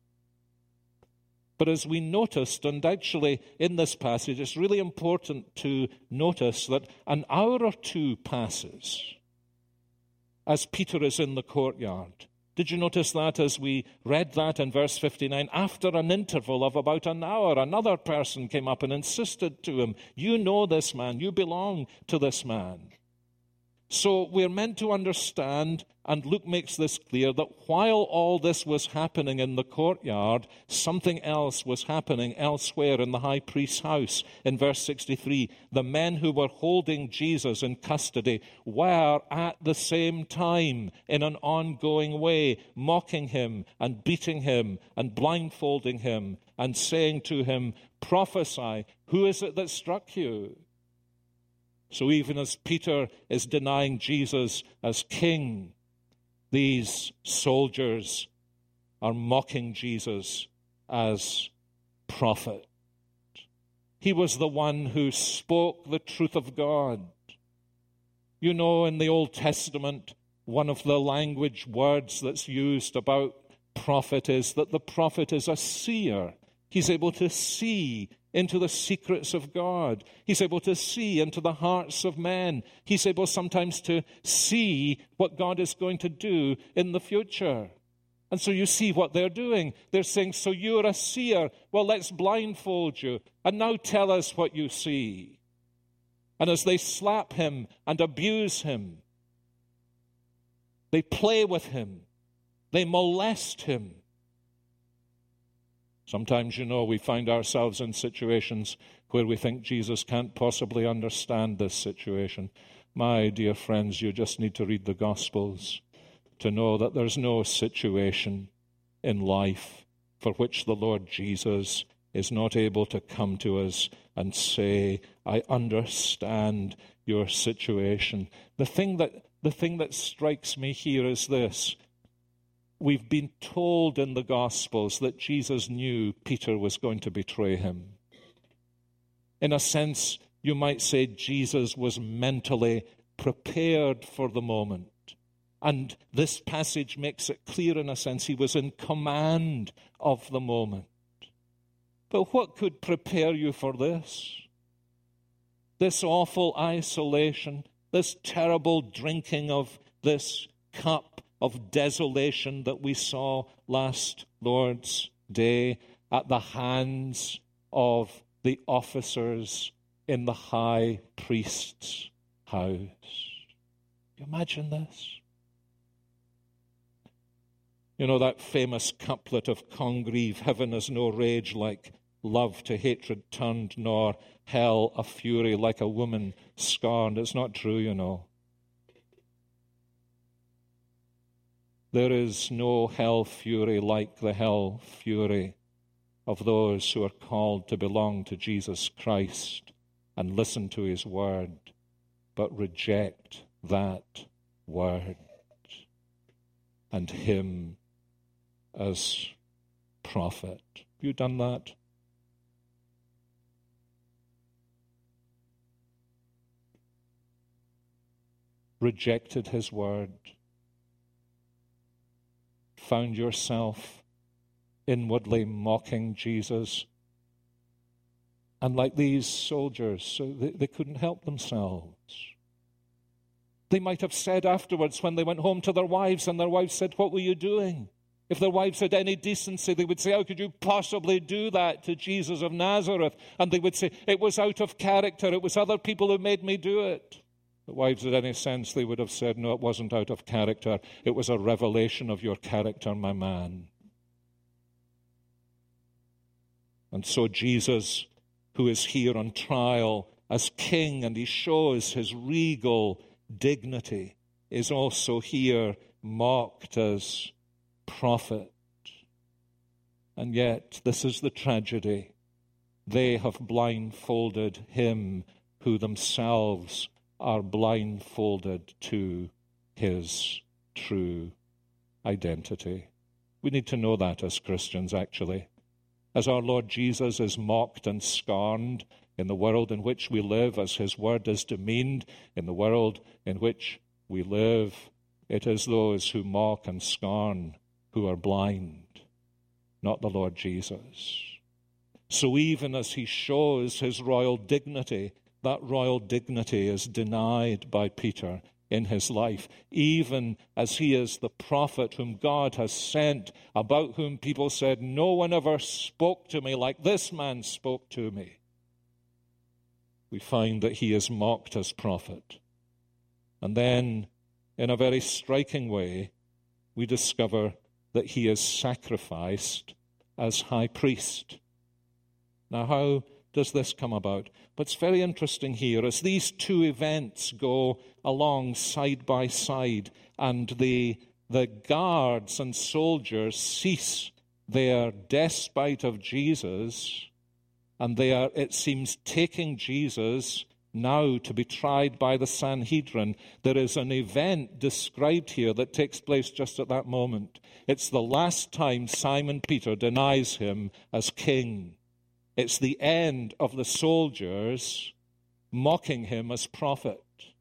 But as we noticed, and actually in this passage, it's really important to notice that an hour or two passes as Peter is in the courtyard. Did you notice that as we read that in verse 59? After an interval of about an hour, another person came up and insisted to him, "You know this man, you belong to this man." So we're meant to understand, and Luke makes this clear, that while all this was happening in the courtyard, something else was happening elsewhere in the high priest's house. In verse 63, the men who were holding Jesus in custody were at the same time, in an ongoing way, mocking him and beating him and blindfolding him and saying to him, "Prophesy, who is it that struck you?" So even as Peter is denying Jesus as king, these soldiers are mocking Jesus as prophet. He was the one who spoke the truth of God. You know, in the Old Testament, one of the language words that's used about prophet is that the prophet is a seer. He's able to see into the secrets of God. He's able to see into the hearts of men. He's able sometimes to see what God is going to do in the future. And so you see what they're doing. They're saying, "So you're a seer. Well, let's blindfold you. And now tell us what you see." And as they slap him and abuse him, they play with him, they molest him. Sometimes, we find ourselves in situations where we think Jesus can't possibly understand this situation. My dear friends, you just need to read the Gospels to know that there's no situation in life for which the Lord Jesus is not able to come to us and say, "I understand your situation." The thing that strikes me here is this. We've been told in the Gospels that Jesus knew Peter was going to betray him. In a sense, you might say Jesus was mentally prepared for the moment. And this passage makes it clear, in a sense, he was in command of the moment. But what could prepare you for this? This awful isolation, this terrible drinking of this cup of desolation that we saw last Lord's Day at the hands of the officers in the high priest's house. You imagine this? You know that famous couplet of Congreve, "Heaven is no rage like love to hatred turned, nor hell a fury like a woman scorned." It's not true, There is no hell fury like the hell fury of those who are called to belong to Jesus Christ and listen to his word, but reject that word and him as prophet. Have you done that? Rejected his word. Found yourself inwardly mocking Jesus. And like these soldiers, so they couldn't help themselves. They might have said afterwards when they went home to their wives and their wives said, "What were you doing?" If their wives had any decency, they would say, "How could you possibly do that to Jesus of Nazareth?" And they would say, "It was out of character. It was other people who made me do it." If the wives had any sense, they would have said, "No, it wasn't out of character. It was a revelation of your character, my man." And so Jesus, who is here on trial as king, and he shows his regal dignity, is also here mocked as prophet. And yet, this is the tragedy. They have blindfolded him who themselves are blindfolded to his true identity. We need to know that as Christians, actually. As our Lord Jesus is mocked and scorned in the world in which we live, as his word is demeaned in the world in which we live, it is those who mock and scorn who are blind, not the Lord Jesus. So even as he shows his royal dignity, that royal dignity is denied by Peter in his life, even as he is the prophet whom God has sent, about whom people said, "No one ever spoke to me like this man spoke to me." We find that he is mocked as prophet. And then, in a very striking way, we discover that he is sacrificed as high priest. Now, how does this come about? But it's very interesting here as these two events go along side by side, and the guards and soldiers cease their despite of Jesus, and they are, it seems, taking Jesus now to be tried by the Sanhedrin. There is an event described here that takes place just at that moment. It's the last time Simon Peter denies him as king. It's the end of the soldiers mocking him as prophet.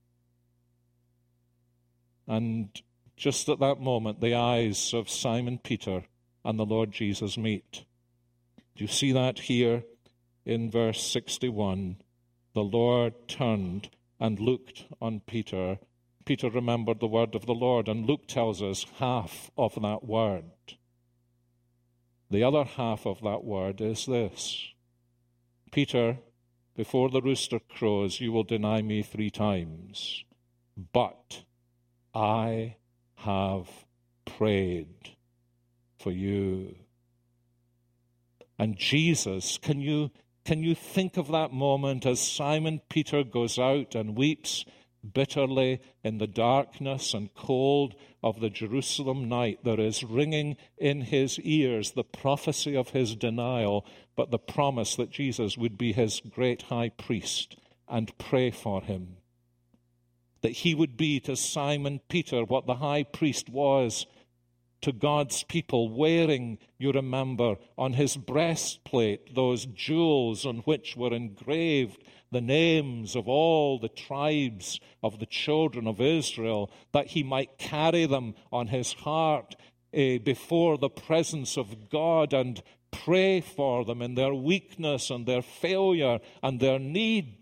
And just at that moment, the eyes of Simon Peter and the Lord Jesus meet. Do you see that here in verse 61? The Lord turned and looked on Peter. Peter remembered the word of the Lord, and Luke tells us half of that word. The other half of that word is this: Peter, before the rooster crows, you will deny me 3 times. But I have prayed for you. And Jesus, can you think of that moment as Simon Peter goes out and weeps bitterly in the darkness and cold of the Jerusalem night? There is ringing in his ears the prophecy of his denial, but the promise that Jesus would be his great high priest and pray for him. That he would be to Simon Peter what the high priest was to God's people, wearing, you remember, on his breastplate those jewels on which were engraved the names of all the tribes of the children of Israel, that he might carry them on his heart before the presence of God and pray for them in their weakness and their failure and their need.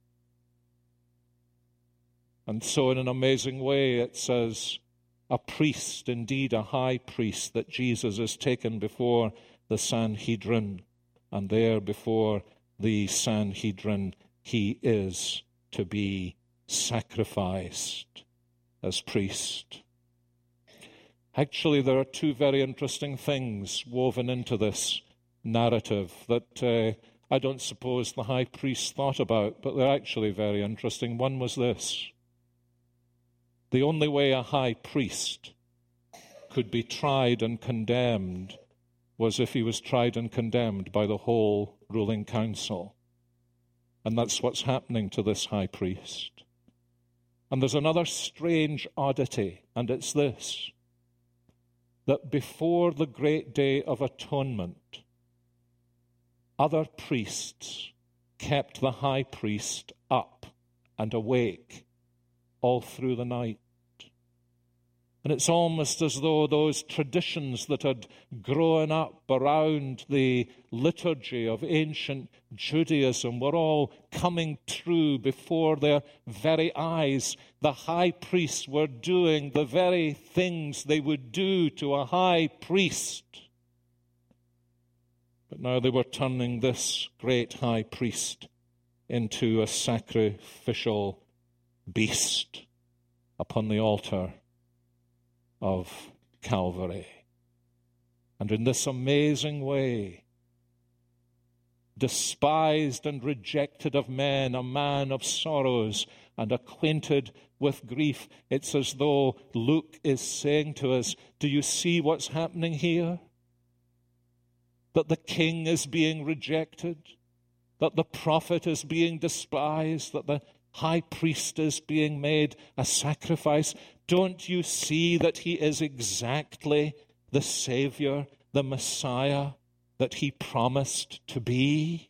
And so in an amazing way it says, a priest, indeed a high priest, that Jesus is taken before the Sanhedrin, and there before the Sanhedrin he is to be sacrificed as priest. Actually, there are 2 very interesting things woven into this narrative that I don't suppose the high priest thought about, but they're actually very interesting. One was this: the only way a high priest could be tried and condemned was if he was tried and condemned by the whole ruling council. And that's what's happening to this high priest. And there's another strange oddity, and it's this: that before the great day of atonement, other priests kept the high priest up and awake all through the night. And it's almost as though those traditions that had grown up around the liturgy of ancient Judaism were all coming true before their very eyes. The high priests were doing the very things they would do to a high priest. But now they were turning this great high priest into a sacrificial beast upon the altar of Calvary. And in this amazing way, despised and rejected of men, a man of sorrows and acquainted with grief, it's as though Luke is saying to us, do you see what's happening here? That the king is being rejected, that the prophet is being despised, that the high priest is being made a sacrifice. Don't you see that he is exactly the Savior, the Messiah that he promised to be?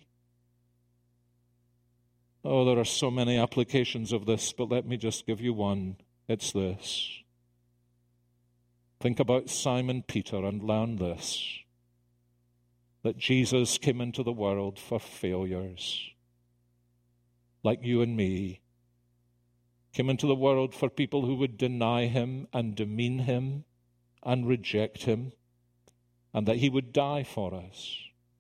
Oh, there are so many applications of this, but let me just give you one. It's this. Think about Simon Peter and learn this, that Jesus came into the world for failures, like you and me, came into the world for people who would deny him and demean him and reject him, and that he would die for us.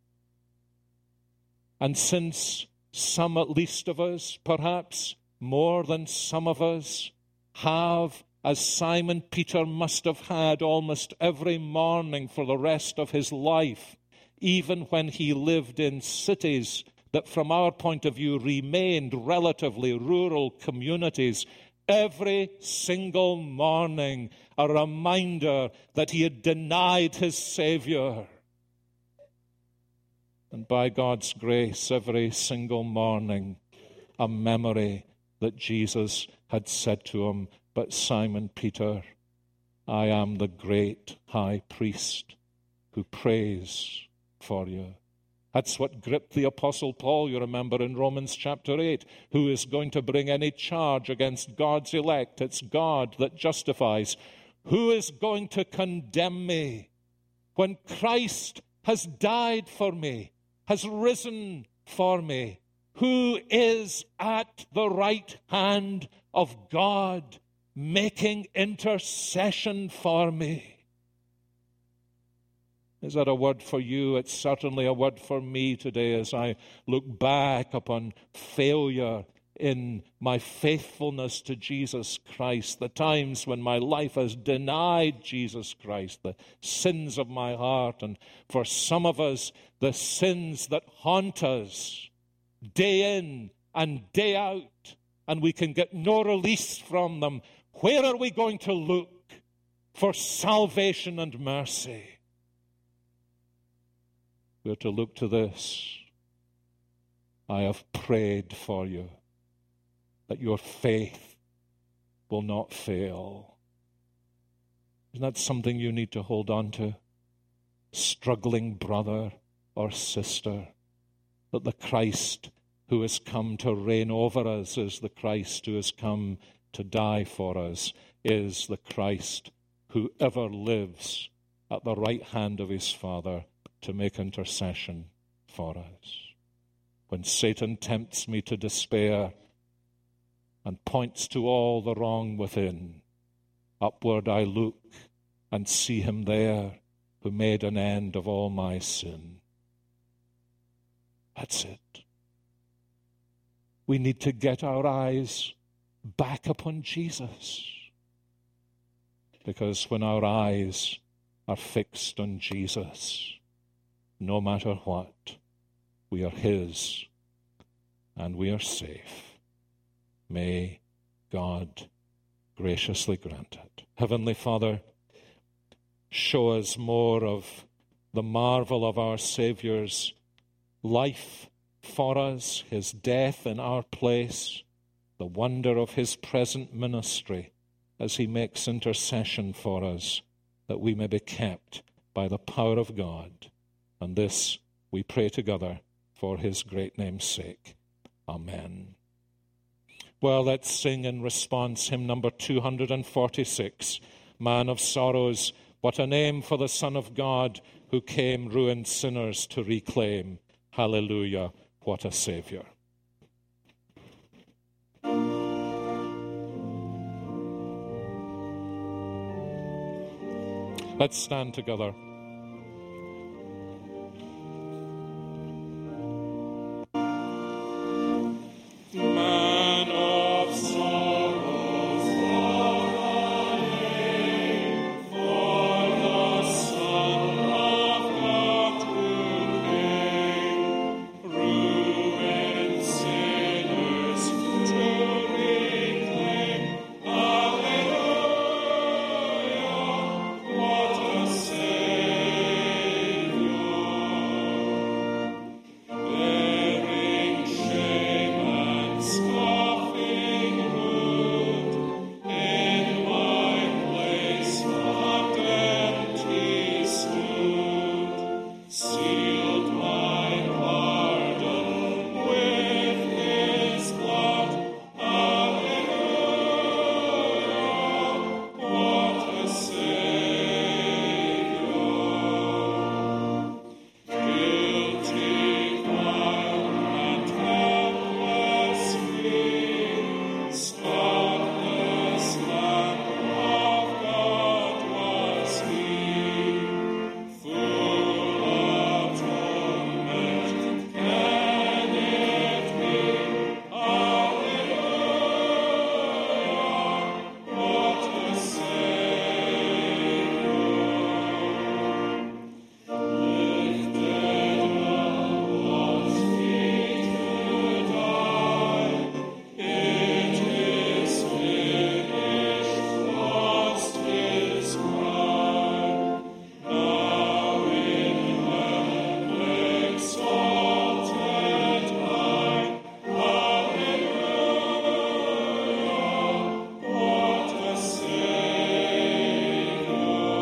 And since some at least of us, perhaps more than some of us, have, as Simon Peter must have had almost every morning for the rest of his life, even when he lived in cities that from our point of view remained relatively rural communities, every single morning a reminder that he had denied his Savior. And by God's grace, every single morning a memory that Jesus had said to him, but Simon Peter, I am the great high priest who prays for you. That's what gripped the Apostle Paul, you remember, in Romans chapter 8. Who is going to bring any charge against God's elect? It's God that justifies. Who is going to condemn me when Christ has died for me, has risen for me? Who is at the right hand of God making intercession for me? Is that a word for you? It's certainly a word for me today as I look back upon failure in my faithfulness to Jesus Christ, the times when my life has denied Jesus Christ, the sins of my heart, and for some of us, the sins that haunt us day in and day out, and we can get no release from them. Where are we going to look for salvation and mercy? We're to look to this. I have prayed for you, that your faith will not fail. Isn't that something you need to hold on to? Struggling brother or sister, that the Christ who has come to reign over us is the Christ who has come to die for us, is the Christ who ever lives at the right hand of his Father to make intercession for us. When Satan tempts me to despair and points to all the wrong within, upward I look and see him there who made an end of all my sin. That's it. We need to get our eyes back upon Jesus, because when our eyes are fixed on Jesus, no matter what, we are his and we are safe. May God graciously grant it. Heavenly Father, show us more of the marvel of our Savior's life for us, his death in our place, the wonder of his present ministry as he makes intercession for us, that we may be kept by the power of God. And this we pray together for his great name's sake. Amen. Well, let's sing in response hymn number 246, man of sorrows, what a name for the Son of God who came ruined sinners to reclaim. Hallelujah, what a Saviour. Let's stand together. Man of sorrows, what a name for the Son of God who came, ruined sinners to reclaim. Alleluia, what a Saviour. Bearing shame and scoffing rude, in my place not empty stood, sealed my pardon with his blood. Alleluia, what a Saviour. Guilty, vile, and helpless we, spotless Lamb of God was he, full of torment. Can it be? Alleluia, what a Saviour. Lifted up was he to die. It is finished was his cry. Now in heaven exalted high. Alleluia, what a Saviour.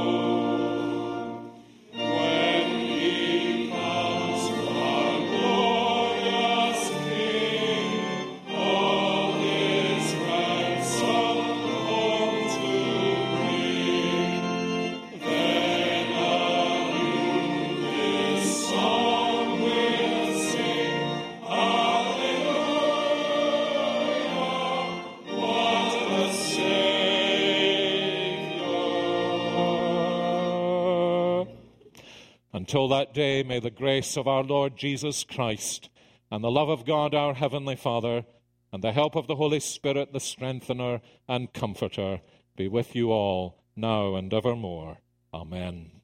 When he comes, our glorious King, all his ransom home to bring, then anew this song we'll sing. Alleluia, what a Saviour. Until that day, may the grace of our Lord Jesus Christ and the love of God our Heavenly Father and the help of the Holy Spirit, the strengthener and comforter, be with you all now and evermore. Amen.